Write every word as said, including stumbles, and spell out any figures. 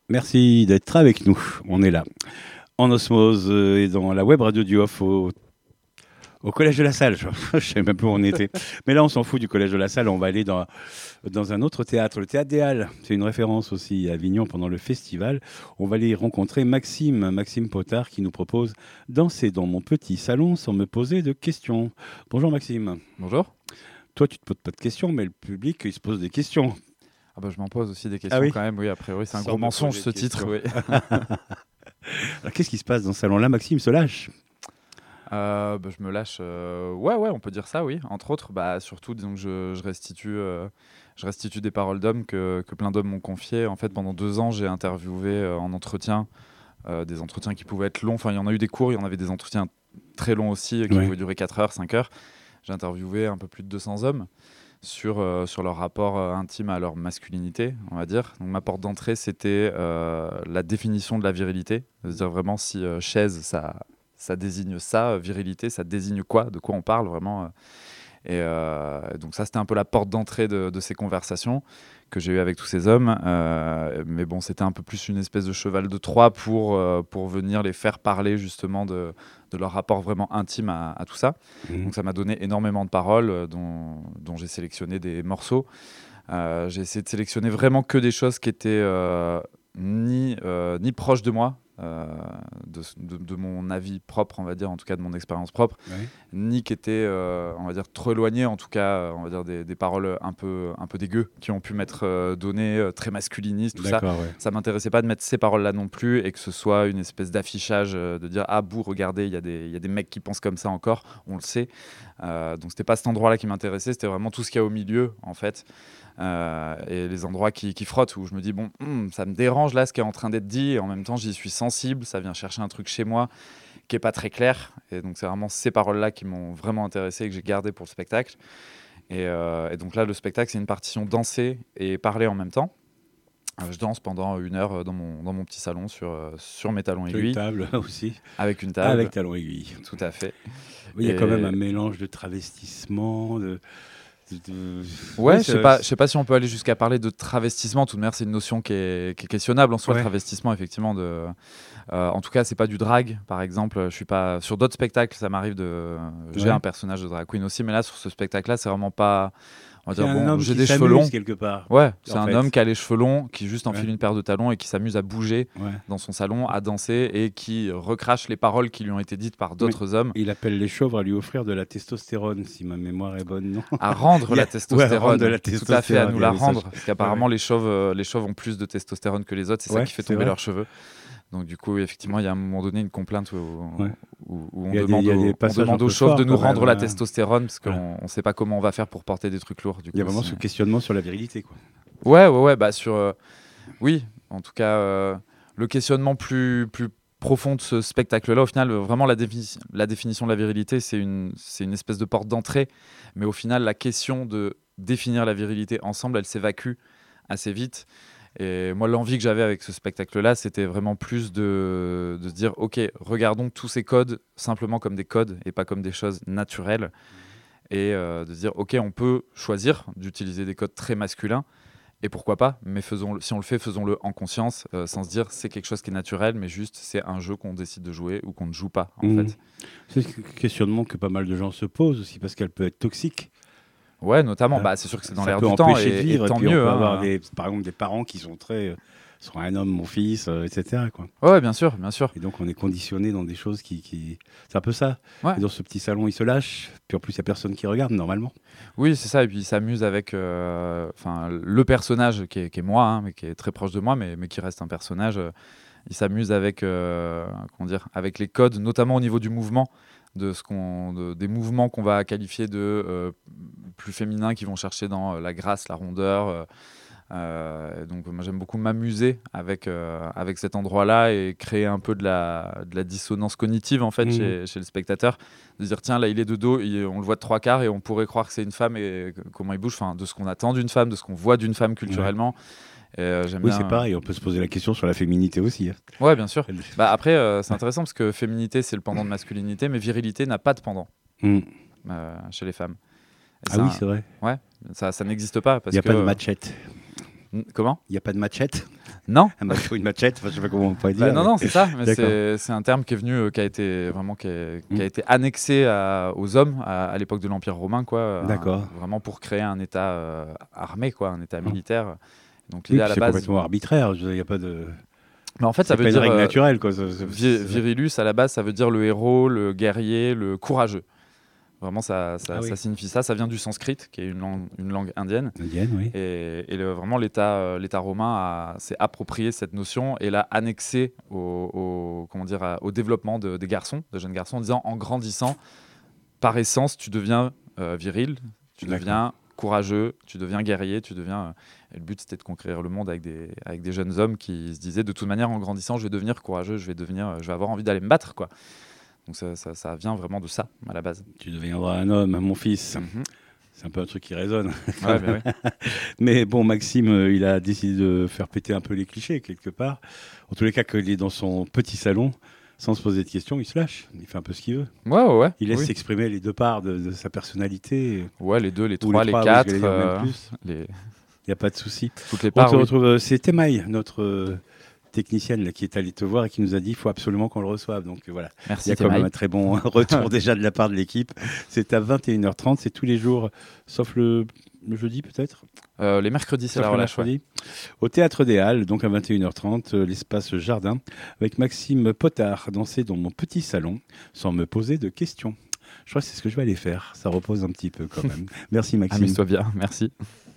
Merci d'être avec nous. On est là, en osmose euh, et dans la web radio du Off au, au Collège de la Salle. Je ne sais même plus où on était. Mais là, on s'en fout du Collège de la Salle. On va aller dans, dans un autre théâtre, le Théâtre des Halles. C'est une référence aussi à Avignon pendant le festival. On va aller rencontrer Maxime, Maxime Potard, qui nous propose danser dans mon petit salon sans me poser de questions. Bonjour Maxime. Bonjour. Toi, tu ne te poses pas de questions, mais le public, il se pose des questions. Ah bah, je m'en pose aussi des questions Ah oui quand même. Oui, a priori, c'est un Sans gros me mensonge poser ce de titre. questions. Oui. Alors, qu'est-ce qui se passe dans ce salon-là? Maxime se lâche. Euh, bah, je me lâche. euh, Ouais, ouais, on peut dire ça, oui. Entre autres, bah, surtout, disons que je, je restitue, euh, je restitue des paroles d'hommes que, que plein d'hommes m'ont confiées. En fait, pendant deux ans, j'ai interviewé euh, en entretien, euh, des entretiens qui pouvaient être longs. Enfin, il y en a eu des courts, il y en avait des entretiens très longs aussi, euh, qui Ouais. pouvaient durer quatre heures, cinq heures. J'ai interviewé un peu plus de deux cents hommes sur, euh, sur leur rapport euh, intime à leur masculinité, on va dire. Donc, ma porte d'entrée, c'était euh, la définition de la virilité. C'est-à-dire vraiment si euh, chaise, ça, ça désigne ça, euh, virilité, ça désigne quoi, de quoi on parle vraiment. euh. Et euh, donc ça, c'était un peu la porte d'entrée de, de ces conversations que j'ai eues avec tous ces hommes. Euh, mais bon, c'était un peu plus une espèce de cheval de Troie pour, euh, pour venir les faire parler justement de, de leur rapport vraiment intime à, à tout ça. Mmh. Donc ça m'a donné énormément de paroles euh, dont, dont j'ai sélectionné des morceaux. Euh, j'ai essayé de sélectionner vraiment que des choses qui étaient euh, ni, euh, ni proches de moi, euh, de, de, de mon avis propre, on va dire, en tout cas de mon expérience propre, Ouais. ni qui étaient, euh, on va dire, trop éloignées, en tout cas, euh, on va dire des, des paroles un peu, un peu dégueu qui ont pu m'être euh, données, euh, très masculinistes, tout ça. D'accord, ouais. Ça m'intéressait pas de mettre ces paroles-là non plus et que ce soit une espèce d'affichage, euh, de dire ah bouh, regardez, il y, a des- il y a des mecs qui pensent comme ça encore, on le sait. Euh, donc c'était pas cet endroit-là qui m'intéressait, c'était vraiment tout ce qu'il y a au milieu en fait. Euh, et les endroits qui, qui frottent où je me dis bon, hum, ça me dérange là ce qui est en train d'être dit et en même temps j'y suis sensible, ça vient chercher un truc chez moi qui est pas très clair et donc c'est vraiment ces paroles-là qui m'ont vraiment intéressé et que j'ai gardé pour le spectacle. Et, euh, et donc là le spectacle c'est une partition dansée et parler en même temps. Euh, je danse pendant une heure euh, dans mon, dans mon petit salon sur, euh, sur mes talons Tu as une aiguilles, table aussi, avec une table. avec talon aiguille. Tout à fait. Oui, il y a Et- quand même un mélange de travestissement, de... de- de- Ouais, Oui, je sais c'est- pas, je sais pas si on peut aller jusqu'à parler de travestissement. Tout de même, c'est une notion qui est, qui est questionnable en soi, Ouais. le travestissement, effectivement. De, euh, en tout cas, c'est pas du drag, par exemple. Je suis pas sur d'autres spectacles, ça m'arrive de. J'ai Ouais. un personnage de drag queen aussi, mais là, sur ce spectacle-là, c'est vraiment pas. On va C'est dire un bon, homme j'ai qui des cheveux s'amuse longs. quelque part. Ouais, c'est en un fait. homme qui a les cheveux longs, qui juste enfile Ouais. une paire de talons et qui s'amuse à bouger Ouais. dans son salon, à danser et qui recrache les paroles qui lui ont été dites par d'autres hommes, Il appelle les chauves à lui offrir de la testostérone, si ma mémoire est bonne, non? à rendre Il y a- la testostérone. ouais, rendre de la Tout à fait, à testostérone, nous il y la avait ça. rendre. Parce qu'apparemment, les chauves, euh, les chauves ont plus de testostérone que les autres, c'est Ouais, ça qui fait c'est tomber vrai. leurs cheveux. Donc du coup, effectivement, il y a à un moment donné une complainte où, Ouais. où- où on Il y a des- demande, il y a aux- des on passages demande un aux peu chauves de forts, nous quand rendre même, la hein. testostérone parce qu'on Voilà. ne sait pas comment on va faire pour porter des trucs lourds. Du Il y a coup, vraiment c'est- ce questionnement sur la virilité, quoi. Ouais, ouais, ouais, bah sur, euh, oui, en tout cas, euh, le questionnement plus, plus profond de ce spectacle-là, au final, euh, vraiment la, défini- la définition de la virilité, c'est une, c'est une espèce de porte d'entrée, mais au final, la question de définir la virilité ensemble, elle s'évacue assez vite. Et moi, l'envie que j'avais avec ce spectacle-là, c'était vraiment plus de, de se dire, ok, regardons tous ces codes simplement comme des codes et pas comme des choses naturelles, et euh, de se dire, ok, on peut choisir d'utiliser des codes très masculins. Et pourquoi pas, mais faisons si on le fait, faisons-le en conscience, euh, sans se dire c'est quelque chose qui est naturel, mais juste c'est un jeu qu'on décide de jouer ou qu'on ne joue pas, en Mhm. fait. C'est un questionnement que pas mal de gens se posent aussi, parce qu'elle peut être toxique. Ouais, notamment, Euh, bah, c'est sûr que c'est dans Ça l'air peut du temps, empêcher et, de et vivre, et tant puis on mieux. peut hein. avoir, des, par exemple, des parents qui sont très... euh, sont un homme, mon fils, euh, et cetera, quoi. Ouais, bien sûr, bien sûr. Et donc, on est conditionné dans des choses qui... qui... C'est un peu ça. Ouais. Et dans ce petit salon, il se lâche, puis en plus, il n'y a personne qui regarde, normalement. Oui, c'est ça, et puis il s'amuse avec euh, enfin, le personnage qui est, qui est moi, hein, mais qui est très proche de moi, mais, mais qui reste un personnage. euh, il s'amuse avec, euh, comment dire, avec les codes, notamment au niveau du mouvement, de ce qu'on, de- des mouvements qu'on va qualifier de euh, plus féminins, qui vont chercher dans euh, la grâce, la rondeur. euh, euh, donc moi j'aime beaucoup m'amuser avec, euh, avec cet endroit-là et créer un peu de la, de la dissonance cognitive en fait Mhm. chez, chez le spectateur. De dire tiens là il est de dos, il- on le voit de trois quarts et on pourrait croire que c'est une femme et que- comment il bouge, enfin de ce qu'on attend d'une femme, de ce qu'on voit d'une femme culturellement. Et, euh, j'aime Oui, bien, c'est pareil, on peut se poser la question sur la féminité aussi. hein. Ouais, bien sûr. Elle- Bah, après, euh, c'est intéressant parce que féminité, c'est le pendant de masculinité, mais virilité n'a pas de pendant Mhm. euh, chez les femmes. Et Ah ça, oui, c'est vrai. ça, ça n'existe pas. Parce Il n'y a que, pas de machette. N- Comment Il n'y a pas de machette. Non. Un macho, une machette, enfin, je sais pas comment on pourrait dire. Bah, non, mais... non, c'est ça. Mais D'accord. c'est, c'est un terme qui est venu, euh, qui a été vraiment qui a, qui a Mm. été annexé à- aux hommes à, à l'époque de l'Empire romain, quoi. D'accord. Un- vraiment pour créer un État euh, armé, quoi, un État Mm. militaire. Donc Oui, l'idée à puis la c'est base. complètement arbitraire. Il n'y a pas de. Mais en fait, ça C'est veut pas une dire règle euh, naturelle, quoi. ça- ça- vi- c'est- virilus à la base, ça veut dire le héros, le guerrier, le courageux. Vraiment, ça, ça, Ah oui. ça signifie ça. Ça vient du sanskrit, qui est une langue, une langue indienne. Indienne, oui. Et, et le- vraiment, l'État, euh, l'État romain a- s'est approprié cette notion et l'a annexée au, au- comment dire, à- au développement de- des garçons, de jeunes garçons, en disant en grandissant, par essence, tu deviens euh, viril, tu D'accord. deviens courageux, tu deviens guerrier, tu deviens. euh, Et le but, c'était de conquérir le monde avec des, avec des jeunes hommes qui se disaient de toute manière, en grandissant, je vais devenir courageux, je vais, devenir, je vais avoir envie d'aller me battre, quoi. Donc ça, ça, ça vient vraiment de ça, à la base. Tu deviendras un homme, mon fils. Mhm. C'est un peu un truc qui résonne. Ouais, bah ouais. Mais bon, Maxime, euh, il a décidé de faire péter un peu les clichés, quelque part. En tous les cas, qu'il est dans son petit salon, sans se poser de questions, il se lâche. Il fait un peu ce qu'il veut. Ouais, ouais, ouais. Il laisse Oui. s'exprimer les deux parts de, de sa personnalité. Ouais, les deux, les Ou trois, les, oui, quatre, j'allais dire même euh, plus. les... Il n'y a pas de souci. toutes les On parts. te oui. retrouve, euh, c'est Temaï, notre euh, technicienne là, qui est allée te voir et qui nous a dit qu'il faut absolument qu'on le reçoive. Donc euh, voilà, il Merci, y a quand même Temaï. un très bon retour déjà de la part de l'équipe. C'est à vingt et une heures trente, c'est tous les jours, sauf le, le jeudi peut-être, Euh, les mercredis, c'est sauf la le relâche. Ouais. mercredi, au Théâtre des Halles, donc à vingt et une heures trente, euh, l'espace jardin, avec Maxime Potard, danser dans mon petit salon, sans me poser de questions. Je crois que c'est ce que je vais aller faire, ça repose un petit peu quand même. Merci Maxime. Amuse-toi bien, merci.